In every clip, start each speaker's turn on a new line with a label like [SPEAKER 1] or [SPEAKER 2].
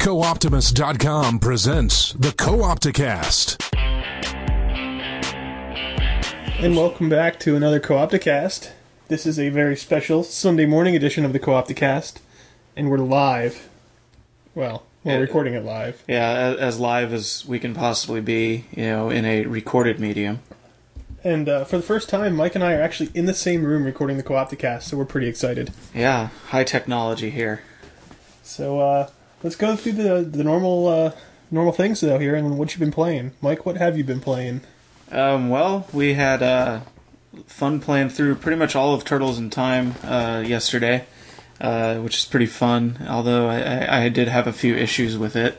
[SPEAKER 1] CoOptimus.com presents the Co-Opticast.
[SPEAKER 2] And welcome back to another Co-Opticast. This is a very special Sunday morning edition of the Co-Opticast, and we're live. Well, we're recording it live.
[SPEAKER 3] Yeah, as live as we can possibly be, in a recorded medium.
[SPEAKER 2] And for the first time, Mike and I are actually in the same room recording the Co-Opticast, so we're pretty excited.
[SPEAKER 3] Yeah, high technology here.
[SPEAKER 2] So let's go through the normal things though here, and what you've been playing. Mike, what have you been playing?
[SPEAKER 3] Well, we had fun playing through pretty much all of Turtles in Time yesterday, which is pretty fun, although I did have a few issues with it.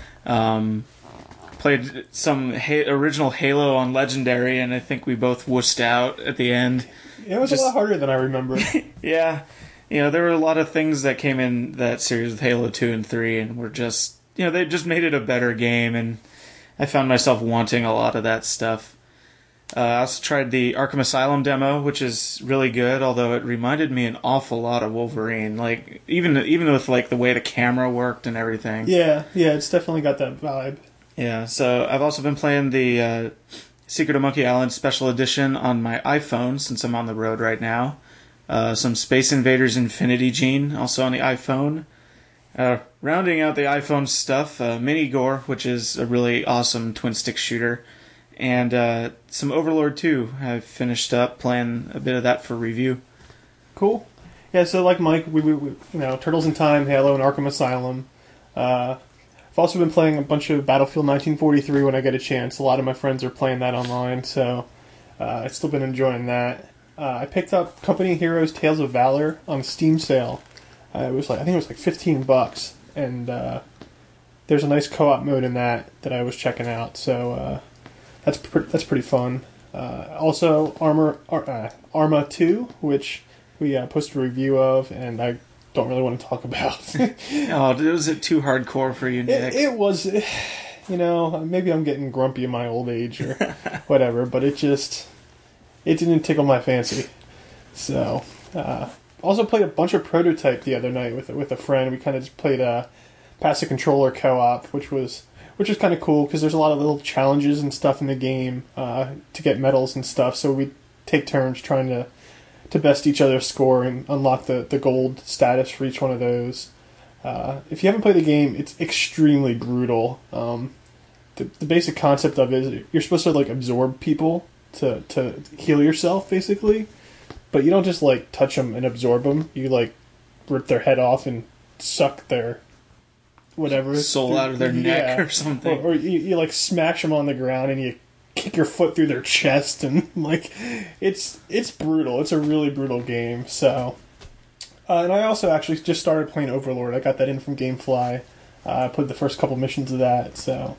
[SPEAKER 3] Played some original Halo on Legendary, and I think we both wussed out at the end.
[SPEAKER 2] It was a lot harder than I remember.
[SPEAKER 3] Yeah. There were a lot of things that came in that series with Halo 2 and 3, and were just, they just made it a better game, and I found myself wanting a lot of that stuff. I also tried the Arkham Asylum demo, which is really good, although it reminded me an awful lot of Wolverine, like, even with, like, the way the camera worked and everything.
[SPEAKER 2] Yeah, it's definitely got that vibe.
[SPEAKER 3] Yeah, so I've also been playing the Secret of Monkey Island Special Edition on my iPhone, since I'm on the road right now. Some Space Invaders Infinity Gene, also on the iPhone. Rounding out the iPhone stuff, Mini Gore, which is a really awesome twin-stick shooter. And some Overlord 2. I've finished up playing a bit of that for review.
[SPEAKER 2] Cool. Yeah, so like Mike, we Turtles in Time, Halo, and Arkham Asylum. I've also been playing a bunch of Battlefield 1943 when I get a chance. A lot of my friends are playing that online, so I've still been enjoying that. I picked up Company Heroes Tales of Valor on Steam sale. I think it was like $15, and there's a nice co-op mode in that I was checking out. So that's pretty fun. Also, Arma 2, which we posted a review of, and I don't really want to talk about.
[SPEAKER 3] Oh, was it too hardcore for you, Nick?
[SPEAKER 2] It was, maybe I'm getting grumpy in my old age or whatever, but it didn't tickle my fancy. So, also played a bunch of Prototype the other night with a friend. We kind of just played a pass the controller co-op, which was kind of cool because there's a lot of little challenges and stuff in the game to get medals and stuff. So we take turns trying to best each other's score and unlock the gold status for each one of those. If you haven't played the game, it's extremely brutal. The basic concept of it is you're supposed to like absorb people to heal yourself, basically. But you don't just, like, touch them and absorb them. You, like, rip their head off and suck their whatever.
[SPEAKER 3] Soul out of their neck or something.
[SPEAKER 2] Or you, like, smash them on the ground and you kick your foot through their chest. And, like, it's brutal. It's a really brutal game. So, and I also actually just started playing Overlord. I got that in from Gamefly. I played the first couple missions of that, so...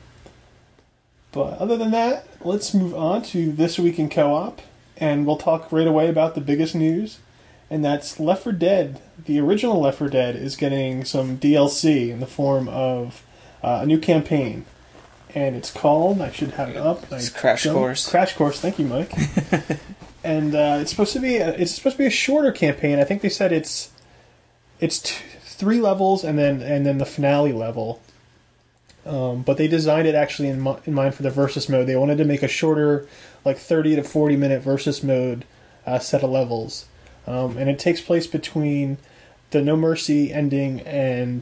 [SPEAKER 2] But other than that, let's move on to This Week in Co-op, and we'll talk right away about the biggest news, and that's Left 4 Dead. The original Left 4 Dead is getting some DLC in the form of a new campaign, and it's called, I should have it up.
[SPEAKER 3] It's Crash Course.
[SPEAKER 2] Crash Course, thank you, Mike. And it's supposed to be a shorter campaign. I think they said it's 3 levels and then the finale level. But they designed it actually in mind for the versus mode. They wanted to make a shorter, like 30 to 40 minute versus mode set of levels. And it takes place between the No Mercy ending and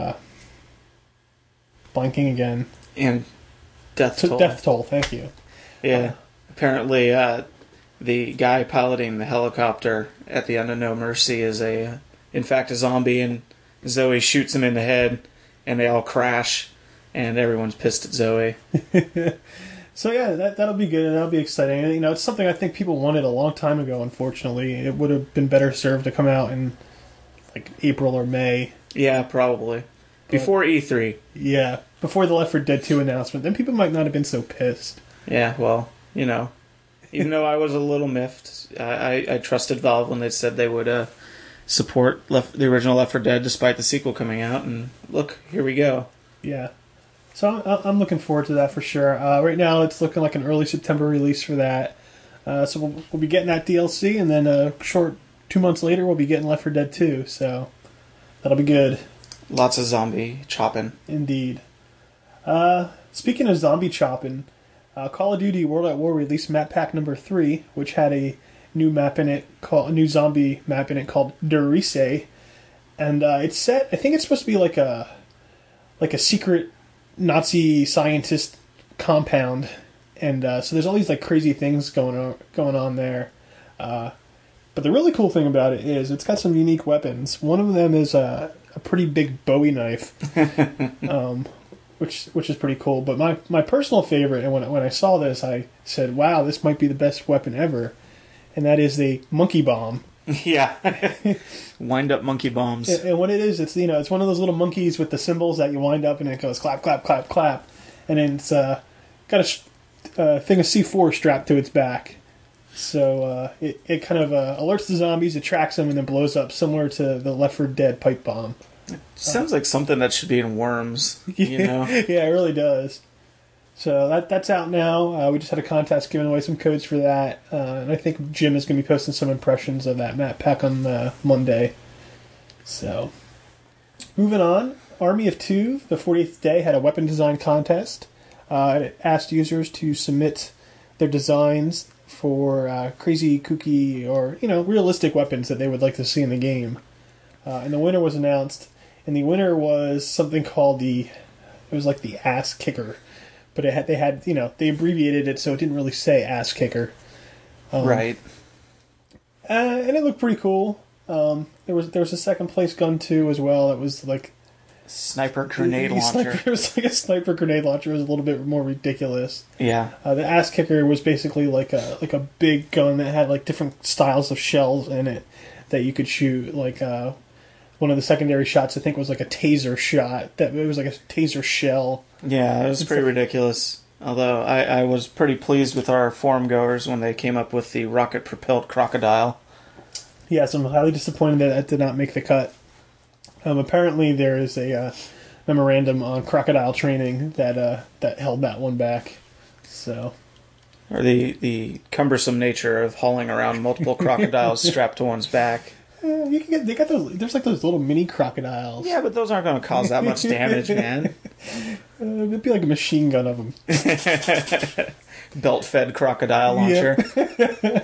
[SPEAKER 2] blanking again.
[SPEAKER 3] And Death Toll.
[SPEAKER 2] Death Toll, thank you.
[SPEAKER 3] Yeah. Apparently, the guy piloting the helicopter at the end of No Mercy is in fact a zombie, and Zoe shoots him in the head, and they all crash. And everyone's pissed at Zoe.
[SPEAKER 2] So yeah, that'll be good and that'll be exciting. And, it's something I think people wanted a long time ago. Unfortunately, it would have been better served to come out in like April or May.
[SPEAKER 3] Yeah, probably before E3.
[SPEAKER 2] Yeah, before the Left 4 Dead 2 announcement. Then people might not have been so pissed.
[SPEAKER 3] Yeah, well, even though I was a little miffed, I trusted Valve when they said they would support the original Left 4 Dead despite the sequel coming out. And look, here we go.
[SPEAKER 2] Yeah. So I'm looking forward to that for sure. Right now, it's looking like an early September release for that. So we'll be getting that DLC, and then a short 2 months later, we'll be getting Left 4 Dead 2. So that'll be good.
[SPEAKER 3] Lots of zombie chopping.
[SPEAKER 2] Indeed. Speaking of zombie chopping, Call of Duty World at War released map pack number 3, which had a new map in it, a new zombie map in it called Der Riese, and it's set. I think it's supposed to be like a secret Nazi scientist compound, and so there's all these like crazy things going on there. But the really cool thing about it is it's got some unique weapons. One of them is a pretty big Bowie knife, which is pretty cool. But my personal favorite, and when I saw this, I said, "Wow, this might be the best weapon ever," and that is the monkey bomb.
[SPEAKER 3] Yeah, wind up monkey bombs.
[SPEAKER 2] And what it is, it's it's one of those little monkeys with the cymbals that you wind up and it goes clap, clap, clap, clap, and then it's got a thing of C4 strapped to its back. So it kind of alerts the zombies, attracts them, and then blows up, similar to the Left 4 Dead pipe bomb.
[SPEAKER 3] Sounds like something that should be in Worms, you know?
[SPEAKER 2] Yeah, it really does. So that's out now. We just had a contest giving away some codes for that. And I think Jim is going to be posting some impressions of that map pack on Monday. So, moving on. Army of Two, the 40th day, had a weapon design contest. It asked users to submit their designs for crazy, kooky, or realistic weapons that they would like to see in the game. And the winner was announced. And the winner was something called it was like the Ass Kicker. But they abbreviated it so it didn't really say Ass Kicker.
[SPEAKER 3] Right.
[SPEAKER 2] And it looked pretty cool. There was a second place gun too as well. That was like
[SPEAKER 3] sniper grenade launcher.
[SPEAKER 2] It was like a sniper grenade launcher. It was a little bit more ridiculous.
[SPEAKER 3] Yeah.
[SPEAKER 2] The Ass Kicker was basically like a big gun that had like different styles of shells in it that you could shoot. Like one of the secondary shots, I think, was like a taser shot. It was like a taser shell.
[SPEAKER 3] Yeah, it was pretty ridiculous. Although I was pretty pleased with our forum goers when they came up with the rocket-propelled crocodile.
[SPEAKER 2] Yes, I'm highly disappointed that did not make the cut. Apparently, there is a memorandum on crocodile training that held that one back. So,
[SPEAKER 3] or the cumbersome nature of hauling around multiple crocodiles strapped to one's back.
[SPEAKER 2] You can they got those. There's like those little mini crocodiles.
[SPEAKER 3] Yeah, but those aren't going to cause that much damage, man.
[SPEAKER 2] It'd be like a machine gun of them.
[SPEAKER 3] Belt-fed crocodile launcher.
[SPEAKER 2] Yeah.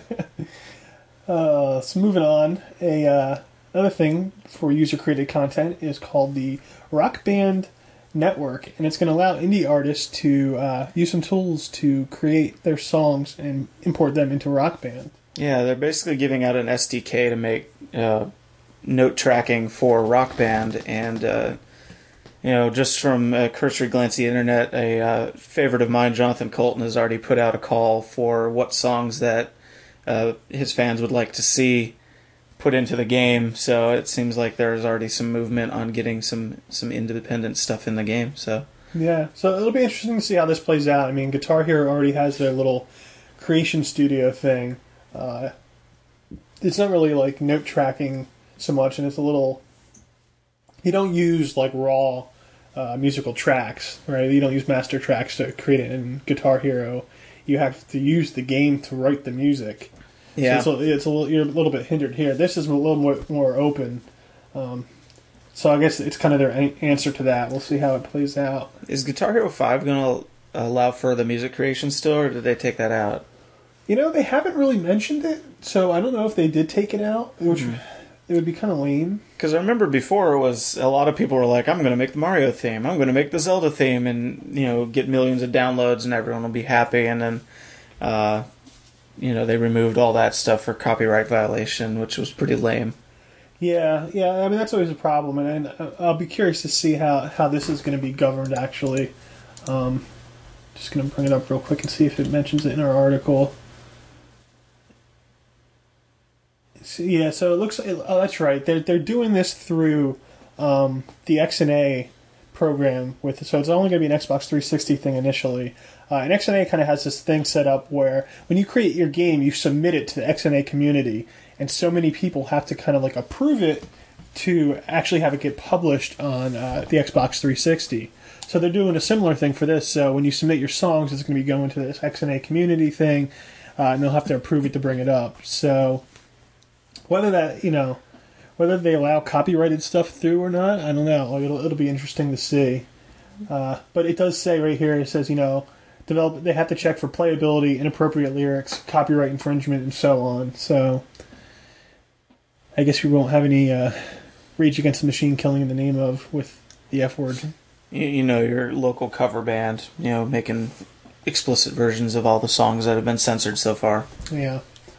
[SPEAKER 2] So moving on, another thing for user-created content is called the Rock Band Network, and it's going to allow indie artists to use some tools to create their songs and import them into Rock Band.
[SPEAKER 3] Yeah, they're basically giving out an SDK to make note tracking for Rock Band, and just from a cursory glance at the internet, a favorite of mine, Jonathan Colton, has already put out a call for what songs that his fans would like to see put into the game. So it seems like there's already some movement on getting some independent stuff in the game. So
[SPEAKER 2] yeah, so it'll be interesting to see how this plays out. I mean, Guitar Hero already has their little creation studio thing. It's not really like note tracking so much, and it's a little. You don't use like raw musical tracks, right? You don't use master tracks to create it in Guitar Hero. You have to use the game to write the music.
[SPEAKER 3] Yeah,
[SPEAKER 2] so you're a little bit hindered here. This is a little more open. So I guess it's kind of their answer to that. We'll see how it plays out.
[SPEAKER 3] Is Guitar Hero 5 going to allow for the music creation still, or did they take that out?
[SPEAKER 2] They haven't really mentioned it, so I don't know if they did take it out, which it would be kind of lame.
[SPEAKER 3] Because I remember before it was a lot of people were like, I'm going to make the Mario theme, I'm going to make the Zelda theme, and get millions of downloads and everyone will be happy, and then they removed all that stuff for copyright violation, which was pretty lame.
[SPEAKER 2] Yeah, I mean, that's always a problem, and I'll be curious to see how this is going to be governed, actually. Just going to bring it up real quick and see if it mentions it in our article. So it looks like, oh, that's right. They're doing this through the XNA program so it's only going to be an Xbox 360 thing initially. And XNA kind of has this thing set up where when you create your game, you submit it to the XNA community, and so many people have to kind of like approve it to actually have it get published on the Xbox 360. So they're doing a similar thing for this. So when you submit your songs, it's going to be going to this XNA community thing, and they'll have to approve it to bring it up. So whether Whether they allow copyrighted stuff through or not, I don't know. Like, it'll be interesting to see. But it does say right here, it says, they have to check for playability, inappropriate lyrics, copyright infringement, and so on. So I guess we won't have any Rage Against the Machine killing in the name of with the F word.
[SPEAKER 3] Your local cover band, making explicit versions of all the songs that have been censored so far.
[SPEAKER 2] Yeah.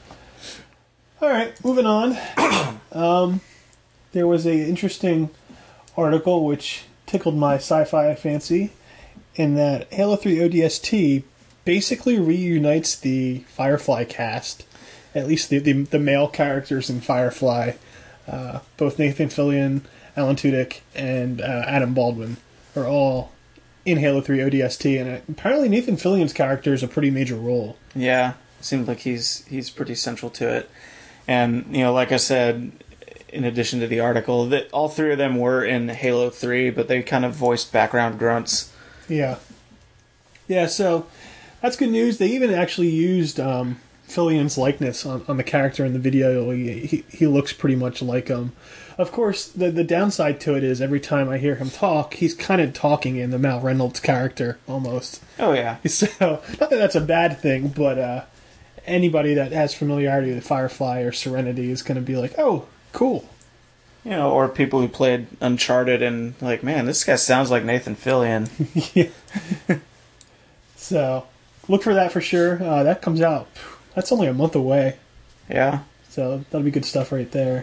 [SPEAKER 2] All right, moving on. There was an interesting article which tickled my sci-fi fancy, in that Halo 3 ODST basically reunites the Firefly cast, at least the male characters in Firefly, both Nathan Fillion, Alan Tudyk, and Adam Baldwin are all in Halo 3 ODST, and apparently Nathan Fillion's character is a pretty major role.
[SPEAKER 3] Yeah, seems like he's pretty central to it. And, like I said, in addition to the article, that all three of them were in Halo 3, but they kind of voiced background grunts.
[SPEAKER 2] Yeah. Yeah, so that's good news. They even actually used Fillion's likeness on the character in the video. He looks pretty much like him. Of course, the downside to it is every time I hear him talk, he's kind of talking in the Mal Reynolds character, almost.
[SPEAKER 3] Oh, yeah.
[SPEAKER 2] So, not that that's a bad thing, but anybody that has familiarity with Firefly or Serenity is going to be like, oh, cool.
[SPEAKER 3] Or people who played Uncharted and like, man, this guy sounds like Nathan Fillion.
[SPEAKER 2] Yeah. So, look for that for sure. That comes out. That's only a month away.
[SPEAKER 3] Yeah.
[SPEAKER 2] So, that'll be good stuff right there.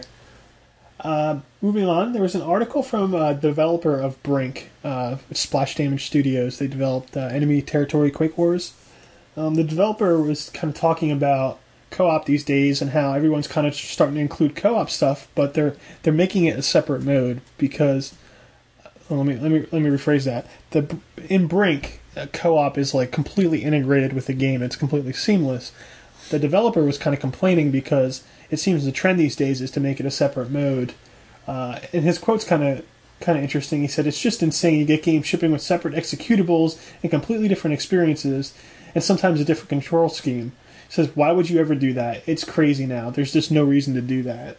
[SPEAKER 2] Moving on, there was an article from the developer of Brink, Splash Damage Studios. They developed Enemy Territory Quake Wars. The developer was kind of talking about co-op these days and how everyone's kind of starting to include co-op stuff, but they're making it a separate mode because let me rephrase that. In Brink, co-op is like completely integrated with the game. It's completely seamless. The developer was kind of complaining because it seems the trend these days is to make it a separate mode. And his quote's kind of interesting. He said, "It's just insane. You get games shipping with separate executables and completely different experiences, and sometimes a different control scheme." He says, "Why would you ever do that? It's crazy now. There's just no reason to do that."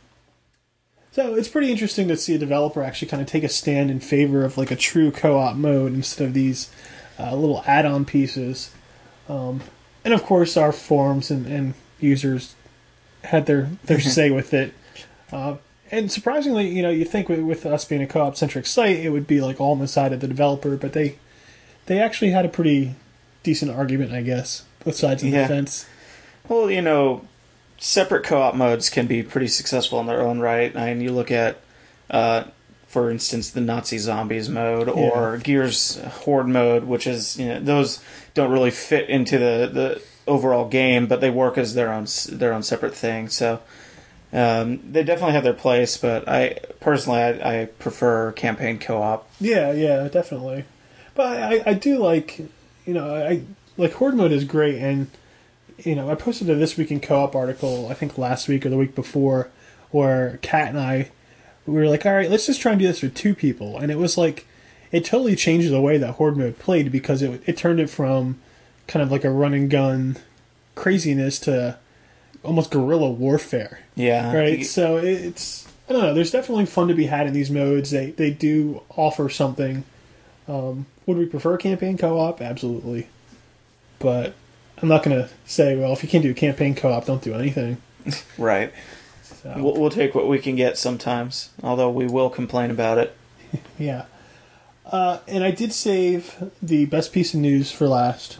[SPEAKER 2] So it's pretty interesting to see a developer actually kind of take a stand in favor of like a true co-op mode instead of these little add-on pieces. And of course, our forums and users had their say with it. And surprisingly, you think with us being a co-op-centric site, it would be like all on the side of the developer, but they actually had a pretty decent argument, I guess, both sides of the fence.
[SPEAKER 3] Well, separate co-op modes can be pretty successful in their own right. I mean, you look at, for instance, the Nazi Zombies mode or Gears Horde mode, which is, those don't really fit into the overall game, but they work as their own separate thing. So they definitely have their place, but I prefer campaign co-op.
[SPEAKER 2] Yeah, definitely. But I do like, I like Horde mode is great, and I posted a This Week in Co-op article, I think last week or the week before, where Kat and we were like, all right, let's just try and do this with two people. And it was like, it totally changed the way that Horde mode played because it turned it from kind of like a run and gun craziness to almost guerrilla warfare.
[SPEAKER 3] Yeah.
[SPEAKER 2] Right? So it's, I don't know, there's definitely fun to be had in these modes. They do offer something. Would we prefer campaign co-op? Absolutely. But I'm not going to say, well, if you can't do campaign co-op, don't do anything.
[SPEAKER 3] Right. So. We'll take what we can get sometimes, although we will complain about it.
[SPEAKER 2] Yeah. And I did save the best piece of news for last.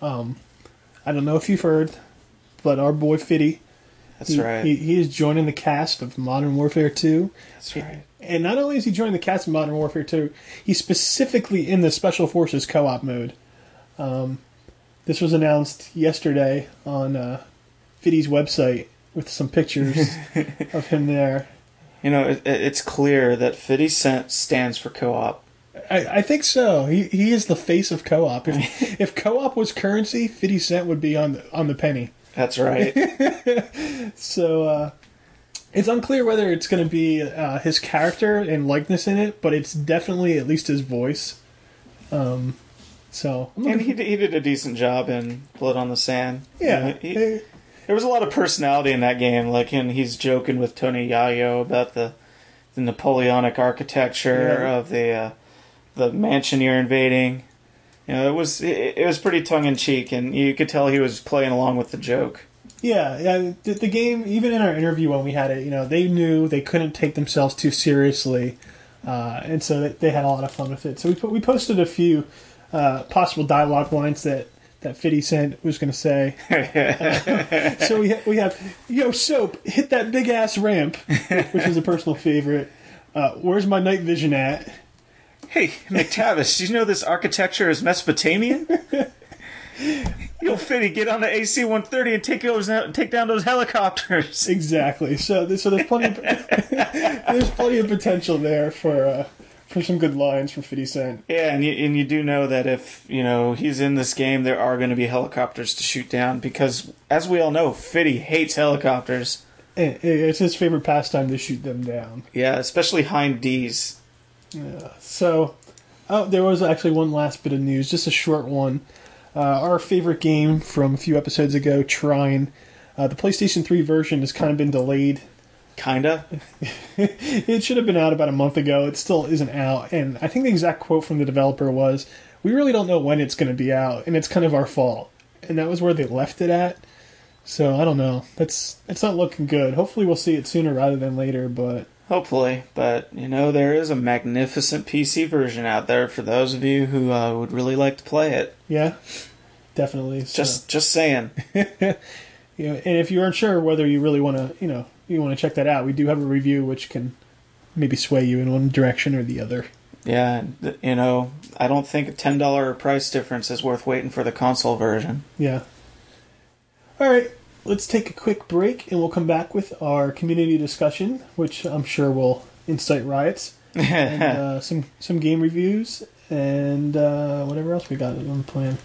[SPEAKER 2] I don't know if you've heard, but our boy Fiddy.
[SPEAKER 3] That's right.
[SPEAKER 2] He is joining the cast of Modern Warfare 2.
[SPEAKER 3] That's right.
[SPEAKER 2] And not only is he joining the cast of Modern Warfare 2, he's specifically in the Special Forces co-op mode. This was announced yesterday on Fiddy's website with some pictures of him there.
[SPEAKER 3] It's clear that Fiddy stands for co-op.
[SPEAKER 2] I think so. He is the face of co-op. If co-op was currency, 50 Cent would be on the penny.
[SPEAKER 3] That's right.
[SPEAKER 2] So it's unclear whether it's going to be his character and likeness in it, but it's definitely at least his voice. So
[SPEAKER 3] and he did a decent job in Blood on the Sand.
[SPEAKER 2] Yeah,
[SPEAKER 3] there was a lot of personality in that game. Like, and he's joking with Tony Yayo about the Napoleonic architecture of the mansion you're invading. You know, it was pretty tongue in cheek, and you could tell he was playing along with the joke.
[SPEAKER 2] Yeah. The game, even in our interview when we had it, you know, they knew they couldn't take themselves too seriously, and so they had a lot of fun with it. So we posted a few possible dialogue lines that Fiddy sent was going to say. So we have, yo, Soap, hit that big ass ramp, which is a personal favorite. Where's my night vision at?
[SPEAKER 3] Hey, McTavish, do you know this architecture is Mesopotamian? Yo, Fiddy, get on the AC-130 and take down those helicopters.
[SPEAKER 2] Exactly. So there's plenty of potential there for some good lines from 50 Cent.
[SPEAKER 3] Yeah, and you do know that if, you know, he's in this game, there are going to be helicopters to shoot down because, as we all know, Fiddy hates helicopters.
[SPEAKER 2] It's his favorite pastime to shoot them down.
[SPEAKER 3] Yeah, especially Hind D's.
[SPEAKER 2] Yeah. So, there was actually one last bit of news, just a short one. Our favorite game from a few episodes ago, Trine, the PlayStation 3 version has kind of been delayed.
[SPEAKER 3] Kinda?
[SPEAKER 2] It should have been out about a month ago. It still isn't out. And I think the exact quote from the developer was, we really don't know when it's going to be out, and it's kind of our fault. And that was where they left it at. So, I don't know. It's not looking good. Hopefully we'll see it sooner rather than later, but...
[SPEAKER 3] Hopefully, but, you know, there is a magnificent PC version out there for those of you who would really like to play it.
[SPEAKER 2] Yeah, definitely. So.
[SPEAKER 3] Just saying.
[SPEAKER 2] You know, and if you aren't sure whether you really want to, you want to check that out, we do have a review which can maybe sway you in one direction or the other.
[SPEAKER 3] Yeah, you know, I don't think a $10 price difference is worth waiting for the console version.
[SPEAKER 2] Yeah. All right. Let's take a quick break, and we'll come back with our community discussion, which I'm sure will incite riots, and some game reviews, and whatever else we got on the plan.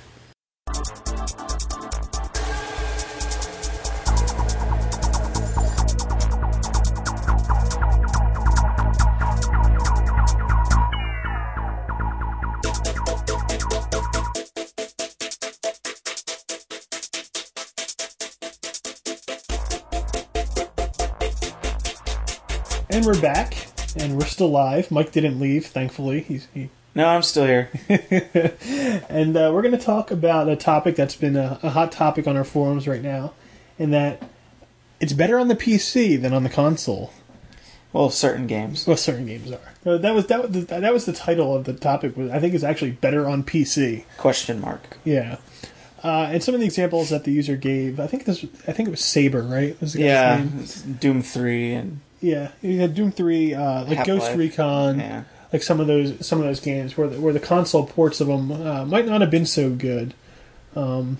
[SPEAKER 2] And we're back, and we're still live. Mike didn't leave, thankfully.
[SPEAKER 3] No, I'm still here.
[SPEAKER 2] And we're going to talk about a topic that's been a hot topic on our forums right now, and that it's better on the PC than on the console.
[SPEAKER 3] Well, certain games.
[SPEAKER 2] Well, certain games are. That was the title of the topic. I think it's actually better on PC.
[SPEAKER 3] Question mark.
[SPEAKER 2] Yeah. And some of the examples that the user gave, I think it was Saber, right? Was the guy's name?
[SPEAKER 3] Doom 3 and...
[SPEAKER 2] Yeah, you had Doom 3, like
[SPEAKER 3] Half-Life.
[SPEAKER 2] Ghost Recon, like some of those games where the console ports of them might not have been so good. And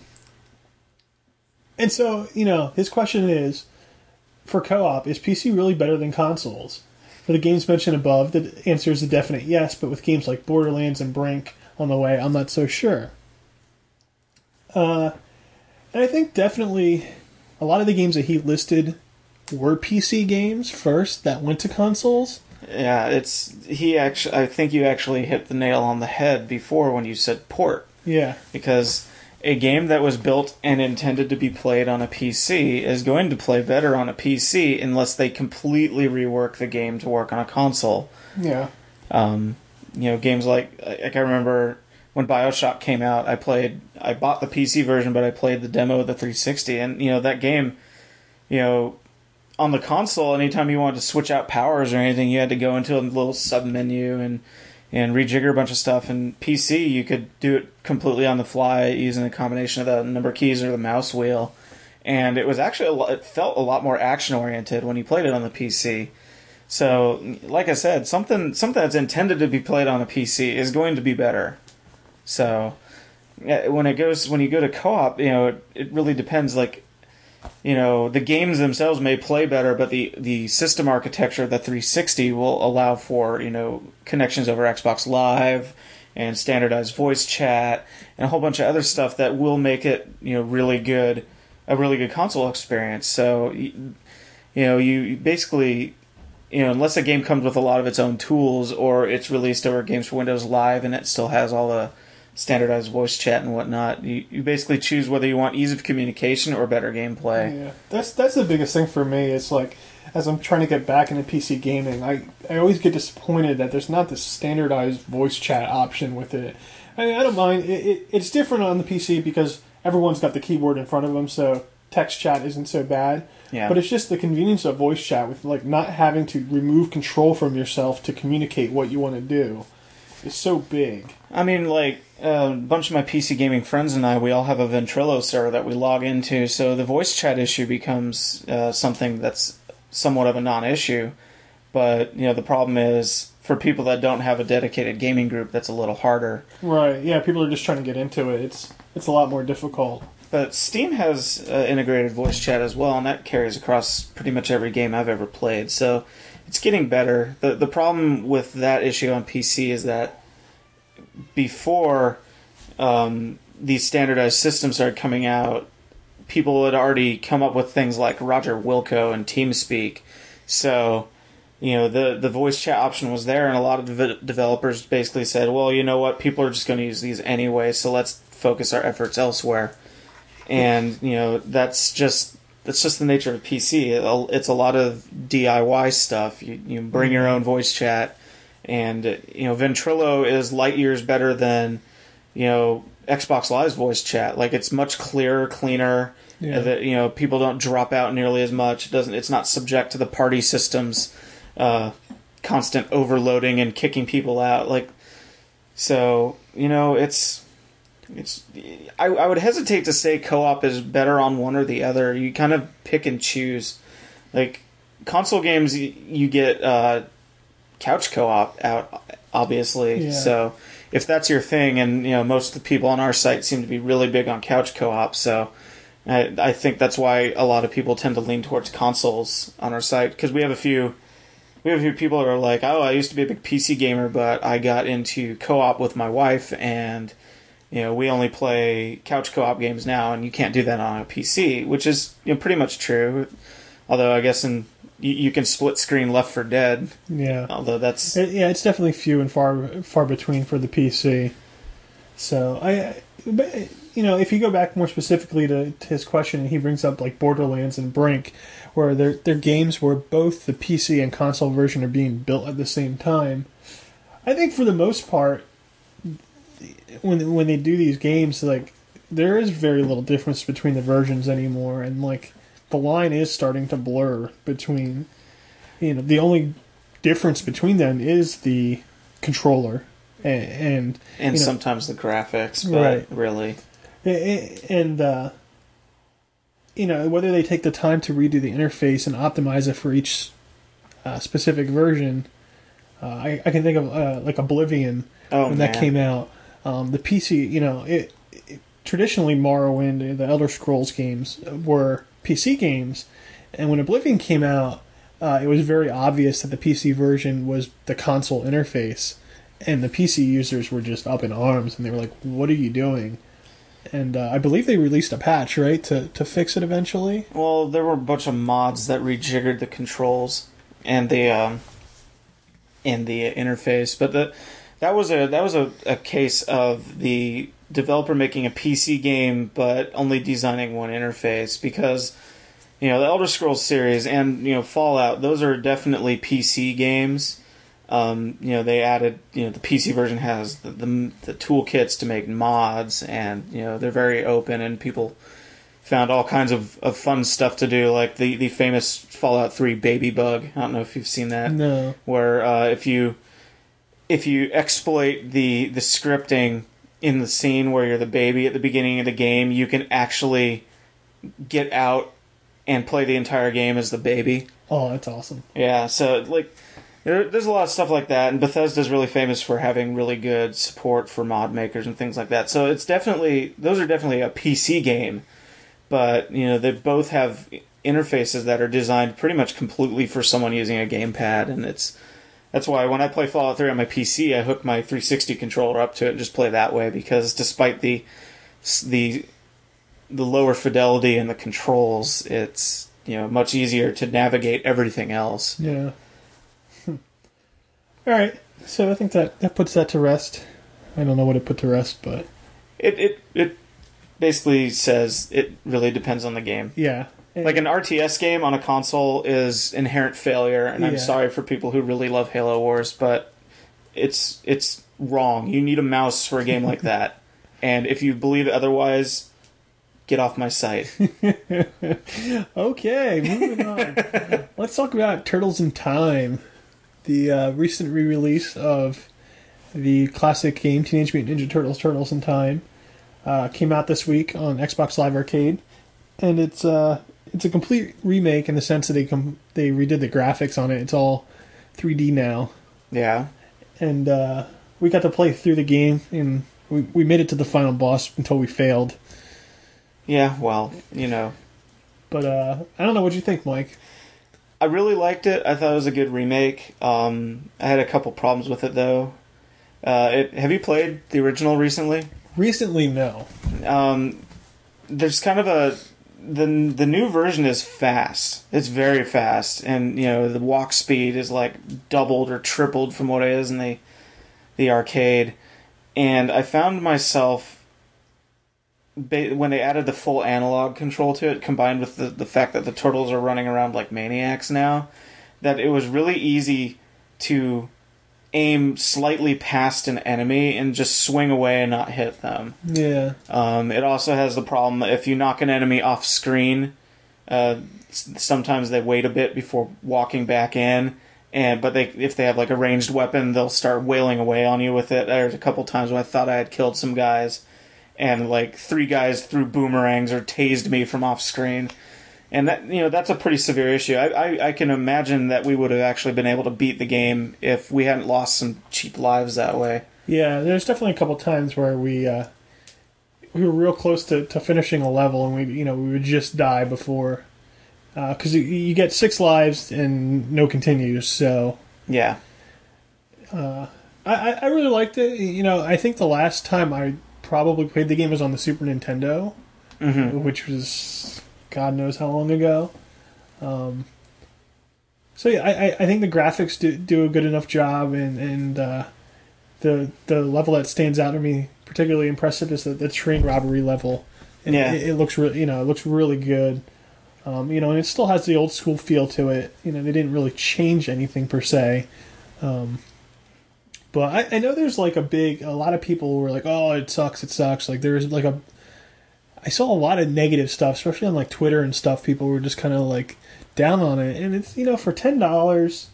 [SPEAKER 2] so, you know, his question is, for co-op, is PC really better than consoles? For the games mentioned above, the answer is a definite yes, but with games like Borderlands and Brink on the way, I'm not so sure. And I think definitely a lot of the games that he listed were PC games first that went to consoles.
[SPEAKER 3] Yeah, I think you actually hit the nail on the head before when you said port.
[SPEAKER 2] Yeah.
[SPEAKER 3] Because a game that was built and intended to be played on a PC is going to play better on a PC unless they completely rework the game to work on a console.
[SPEAKER 2] Yeah.
[SPEAKER 3] You know, games like I remember when BioShock came out, I bought the PC version, but I played the demo of the 360, and, you know, that game, you know, on the console, anytime you wanted to switch out powers or anything, you had to go into a little sub-menu and rejigger a bunch of stuff. And PC, you could do it completely on the fly using a combination of the number keys or the mouse wheel. And it was actually it felt a lot more action-oriented when you played it on the PC. So, like I said, something that's intended to be played on a PC is going to be better. So, when you go to co-op, you know, it really depends, like, you know, the games themselves may play better, but the system architecture, the 360, will allow for, you know, connections over Xbox Live and standardized voice chat and a whole bunch of other stuff that will make it, you know, a really good console experience. So, you know, you basically, you know, unless a game comes with a lot of its own tools or it's released over Games for Windows Live and it still has all standardized voice chat and whatnot. You basically choose whether you want ease of communication or better gameplay.
[SPEAKER 2] Yeah, that's the biggest thing for me. It's like, as I'm trying to get back into PC gaming, I always get disappointed that there's not this standardized voice chat option with it. I mean, I don't mind. It's different on the PC because everyone's got the keyboard in front of them, so text chat isn't so bad.
[SPEAKER 3] Yeah.
[SPEAKER 2] But it's just the convenience of voice chat with like not having to remove control from yourself to communicate what you want to do. It's so big.
[SPEAKER 3] I mean, like, a bunch of my PC gaming friends and I, we all have a Ventrilo server that we log into, so the voice chat issue becomes something that's somewhat of a non-issue. But, the problem is, for people that don't have a dedicated gaming group, that's a little harder.
[SPEAKER 2] Right, yeah, people are just trying to get into it. It's a lot more difficult.
[SPEAKER 3] But Steam has integrated voice chat as well, and that carries across pretty much every game I've ever played. So it's getting better. The problem with that issue on PC is that before these standardized systems started coming out, people had already come up with things like Roger Wilco and TeamSpeak. So, the voice chat option was there, and a lot of developers basically said, well, you know what, people are just going to use these anyway, so let's focus our efforts elsewhere. And, that's just the nature of PC. It's a lot of DIY stuff. You bring your own voice chat, and, Ventrilo is light years better than, Xbox Live's voice chat. Like, it's much clearer, cleaner. Yeah. People don't drop out nearly as much. It's not subject to the party system's constant overloading and kicking people out. Like, so, I would hesitate to say co-op is better on one or the other. You kind of pick and choose. Like, console games, you get couch co-op out, obviously. Yeah. So if that's your thing, and most of the people on our site seem to be really big on couch co-op, so I think that's why a lot of people tend to lean towards consoles on our site, because we have a few people that are like, oh, I used to be a big PC gamer, but I got into co-op with my wife, and we only play couch co-op games now, and you can't do that on a PC, which is pretty much true. Although I guess you can split screen Left 4 Dead.
[SPEAKER 2] Yeah.
[SPEAKER 3] Although that's
[SPEAKER 2] it's definitely few and far between for the PC. So if you go back more specifically to his question, he brings up like Borderlands and Brink, where they're games where both the PC and console version are being built at the same time. I think for the most part, when they do these games, like, there is very little difference between the versions anymore, and like the line is starting to blur between, the only difference between them is the controller and
[SPEAKER 3] sometimes the graphics, but
[SPEAKER 2] right.
[SPEAKER 3] Really,
[SPEAKER 2] and whether they take the time to redo the interface and optimize it for each specific version. I can think of like Oblivion when that came out. The PC, traditionally Morrowind, the Elder Scrolls games were PC games, and when Oblivion came out, it was very obvious that the PC version was the console interface, and the PC users were just up in arms, and they were like, "What are you doing?" And I believe they released a patch, right, to fix it eventually.
[SPEAKER 3] Well, there were a bunch of mods that rejiggered the controls and the interface, but that was a case of the developer making a PC game but only designing one interface, because the Elder Scrolls series and Fallout, those are definitely PC games. They added, the PC version has the toolkits to make mods, and they're very open, and people found all kinds of fun stuff to do, like the famous Fallout 3 baby bug. I don't know if you've seen that.
[SPEAKER 2] No.
[SPEAKER 3] Where if you exploit the scripting in the scene where you're the baby at the beginning of the game, you can actually get out and play the entire game as the baby.
[SPEAKER 2] Oh, that's awesome.
[SPEAKER 3] Yeah, so like there's a lot of stuff like that, and Bethesda's really famous for having really good support for mod makers and things like that. So those are definitely a PC game, but they both have interfaces that are designed pretty much completely for someone using a gamepad, and that's why when I play Fallout 3 on my PC, I hook my 360 controller up to it and just play that way, because despite the lower fidelity in the controls, it's much easier to navigate everything else.
[SPEAKER 2] Yeah. All right, so I think that puts that to rest. I don't know what it put to rest, but
[SPEAKER 3] It basically says it really depends on the game.
[SPEAKER 2] yeah.
[SPEAKER 3] Like an RTS game on a console is inherent failure, and I'm
[SPEAKER 2] Yeah.
[SPEAKER 3] sorry for people who really love Halo Wars, but it's wrong. You need a mouse for a game like that. And if you believe otherwise, get off my site.
[SPEAKER 2] Okay, moving on. Let's talk about Turtles in Time, the recent re-release of the classic game Teenage Mutant Ninja Turtles: Turtles in Time. Came out this week on Xbox Live Arcade, and it's a complete remake in the sense that they redid the graphics on it. It's all 3D now,
[SPEAKER 3] Yeah.
[SPEAKER 2] and we got to play through the game, and we made it to the final boss until we failed.
[SPEAKER 3] Yeah, well, you know.
[SPEAKER 2] But I don't know what you think, Mike.
[SPEAKER 3] I really liked it. I thought it was a good remake. I had a couple problems with it, though. Have you played the original recently?
[SPEAKER 2] Recently, no.
[SPEAKER 3] There's kind of the new version is fast. It's very fast, and you know the walk speed is like doubled or tripled from what it is in the arcade. And I found myself when they added the full analog control to it, combined with the fact that the turtles are running around like maniacs now, that it was really easy to aim slightly past an enemy and just swing away and not hit them.
[SPEAKER 2] Yeah.
[SPEAKER 3] It also has the problem that if you knock an enemy off screen, sometimes they wait a bit before walking back in, but if they have like a ranged weapon, they'll start wailing away on you with it. There's a couple times when I thought I had killed some guys, and like 3 guys threw boomerangs or tased me from off screen. And that, you know, that's a pretty severe issue. I can imagine that we would have actually been able to beat the game if we hadn't lost some cheap lives that way.
[SPEAKER 2] Yeah, there's definitely a couple times where we were real close to finishing a level, and we would just die before, because you get 6 lives and no continues. So
[SPEAKER 3] Yeah.
[SPEAKER 2] I really liked it. You know, I think the last time I probably played the game was on the Super Nintendo, which was God knows how long ago. So yeah, I think the graphics do a good enough job, and the level that stands out to me particularly impressive is the train robbery level.
[SPEAKER 3] Yeah.
[SPEAKER 2] It looks it looks really good. And it still has the old school feel to it. You know, they didn't really change anything per se. But I know there's like a lot of people who were like, oh, it sucks. Like there's like I saw a lot of negative stuff, especially on like Twitter and stuff. People were just kind of like down on it, and it's for $10,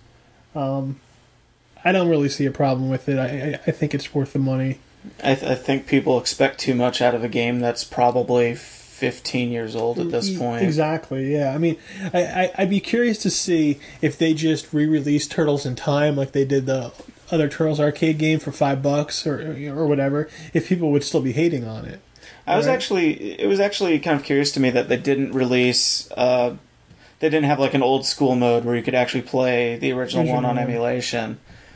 [SPEAKER 2] I don't really see a problem with it. I think it's worth the money.
[SPEAKER 3] I think people expect too much out of a game that's probably 15 years old at this point.
[SPEAKER 2] Exactly, yeah. I mean, I'd be curious to see if they just re-released Turtles in Time like they did the other Turtles arcade game for $5 or whatever, if people would still be hating on it.
[SPEAKER 3] It was actually kind of curious to me that they didn't release, they didn't have like an old school mode where you could actually play the original one on emulation.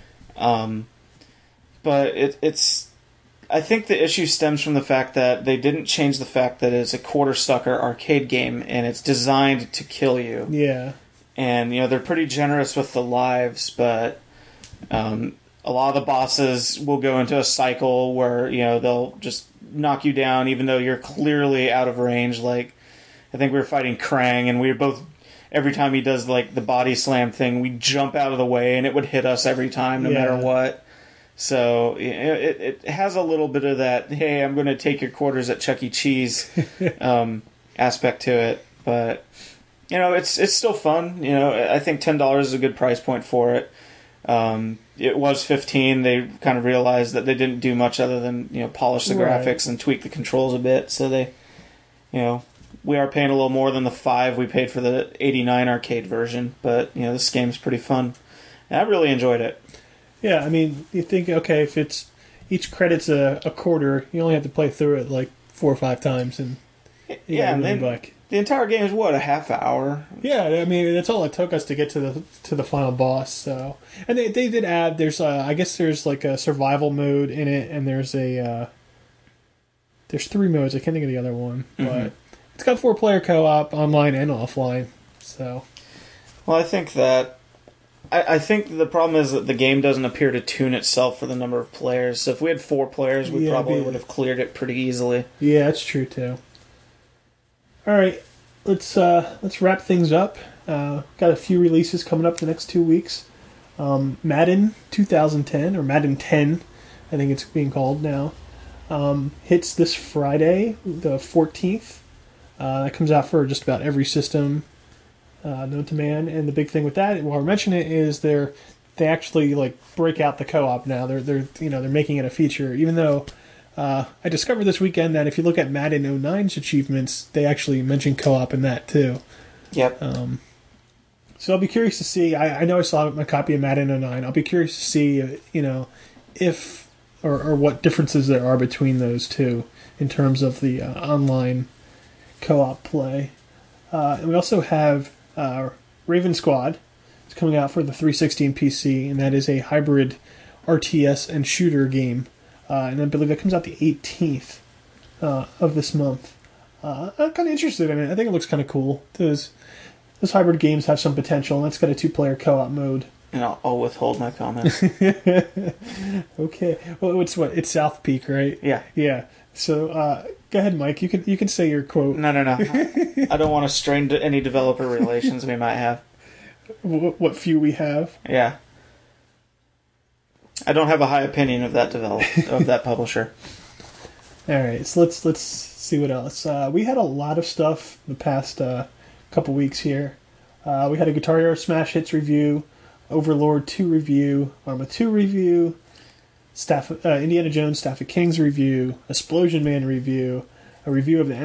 [SPEAKER 3] But it's, I think the issue stems from the fact that they didn't change the fact that it's a quarter sucker arcade game and it's designed to kill you.
[SPEAKER 2] Yeah.
[SPEAKER 3] And, they're pretty generous with the lives, but a lot of the bosses will go into a cycle where, they'll just knock you down even though you're clearly out of range. Like, I think we were fighting Krang, and we were both, every time he does like the body slam thing, we jump out of the way and it would hit us every time no matter what. So it has a little bit of that, hey, I'm going to take your quarters at Chuck E. Cheese aspect to it. But, it's still fun. I think $10 is a good price point for it. It was $15. They kind of realized that they didn't do much other than, polish the graphics and tweak the controls a bit. So they, we are paying a little more than the $5 we paid for the '89 arcade version. But, this game's pretty fun. And I really enjoyed it.
[SPEAKER 2] Yeah, I mean, you think, okay, if it's each credit's a quarter, you only have to play through it like 4 or 5 times, and
[SPEAKER 3] and then the entire game is what, a half hour?
[SPEAKER 2] Yeah, I mean that's all it took us to get to the final boss. So, and they did add there's I guess there's like a survival mode in it, and there's 3 modes. I can't think of the other one, but it's got 4-player co-op, online and offline. So,
[SPEAKER 3] well, I think that I think the problem is that the game doesn't appear to tune itself for the number of players. So if we had 4 players, we probably would have cleared it pretty easily.
[SPEAKER 2] Yeah, that's true too. All right, let's wrap things up. Got a few releases coming up the next 2 weeks. Madden 2010 or Madden 10, I think it's being called now, hits this Friday, the 14th. That comes out for just about every system known to man. And the big thing with that, while we're mentioning it, is they actually like break out the co-op now. They're making it a feature. Even though I discovered this weekend that if you look at Madden 09's achievements, they actually mention co-op in that too.
[SPEAKER 3] Yep.
[SPEAKER 2] So I'll be curious to see. I know I saw my copy of Madden 09. I'll be curious to see, if or what differences there are between those two in terms of the online co-op play. And we also have Raven Squad. It's coming out for the 360 and PC, and that is a hybrid RTS and shooter game. And I believe it comes out the 18th of this month. I'm kind of interested in it. I think it looks kind of cool. Those hybrid games have some potential, and it's got a 2-player co-op mode.
[SPEAKER 3] And I'll withhold my comment.
[SPEAKER 2] Okay. Well, it's South Peak, right?
[SPEAKER 3] Yeah.
[SPEAKER 2] Yeah. So go ahead, Mike. You can say your quote.
[SPEAKER 3] No. I don't want to strain to any developer relations we might have.
[SPEAKER 2] What few we have.
[SPEAKER 3] Yeah. I don't have a high opinion of that of that publisher.
[SPEAKER 2] All right. So let's see what else. We had a lot of stuff the past couple weeks here. We had a Guitar Hero Smash Hits review, Overlord 2 review, Arma 2 review, Indiana Jones Staff of Kings review, Explosion Man review, a review of the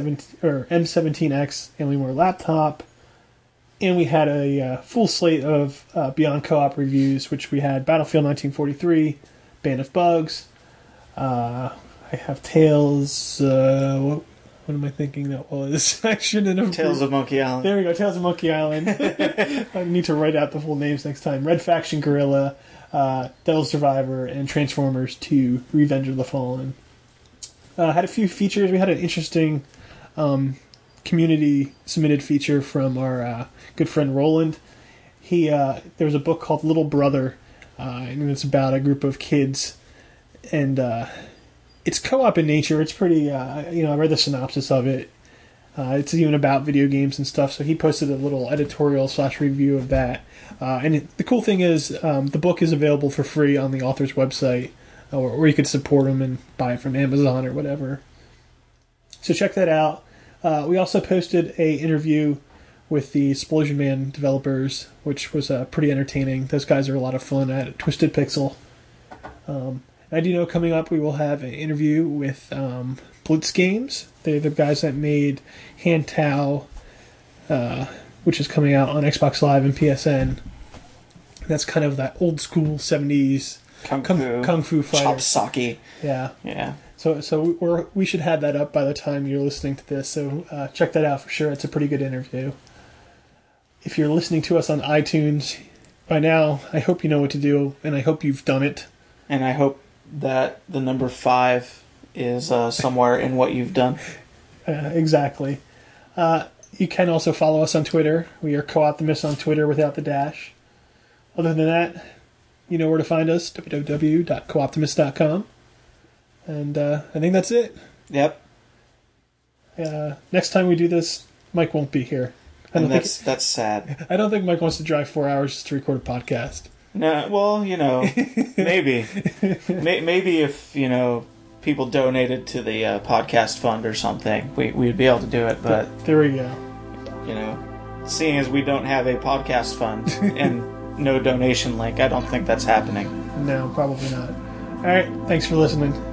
[SPEAKER 2] M17X Alienware laptop, and we had a full slate of Beyond Co-op reviews, which we had Battlefield 1943, Band of Bugs. I have Tales. What am I thinking that was? I shouldn't have.
[SPEAKER 3] Tales of Monkey Island.
[SPEAKER 2] There we go, Tales of Monkey Island. I need to write out the full names next time. Red Faction Guerrilla, Devil Survivor, and Transformers 2 Revenge of the Fallen. Had a few features. We had an interesting community submitted feature from our good friend Roland. There was a book called Little Brother, and it's about a group of kids, and it's co-op in nature. It's pretty, I read the synopsis of it. It's even about video games and stuff, so he posted a little editorial/review of that. And the cool thing is, the book is available for free on the author's website, or you could support them and buy it from Amazon or whatever. So check that out. We also posted a interview with the Explosion Man developers, which was pretty entertaining. Those guys are a lot of fun at Twisted Pixel. I do know coming up we will have an interview with Blitz Games. They're the guys that made Han Tao, which is coming out on Xbox Live and PSN. That's kind of that old school 70s Kung Fu fighter.
[SPEAKER 3] Chop Socky.
[SPEAKER 2] Yeah.
[SPEAKER 3] Yeah.
[SPEAKER 2] So we should have that up by the time you're listening to this. So check that out for sure. It's a pretty good interview. If you're listening to us on iTunes by now, I hope you know what to do, and I hope you've done it.
[SPEAKER 3] And I hope that the number 5 is somewhere in what you've done.
[SPEAKER 2] Exactly. You can also follow us on Twitter. We are Co-Optimists on Twitter without the dash. Other than that, you know where to find us, www.cooptimist.com. And I think that's it.
[SPEAKER 3] Yep.
[SPEAKER 2] Next time we do this, Mike won't be here.
[SPEAKER 3] That's sad.
[SPEAKER 2] I don't think Mike wants to drive 4 hours just to record a podcast.
[SPEAKER 3] No, well, maybe. Maybe if, people donated to the podcast fund or something, we'd be able to do it, but...
[SPEAKER 2] There we go.
[SPEAKER 3] Seeing as we don't have a podcast fund and no donation link, I don't think that's happening.
[SPEAKER 2] No, probably not. All right, thanks for listening.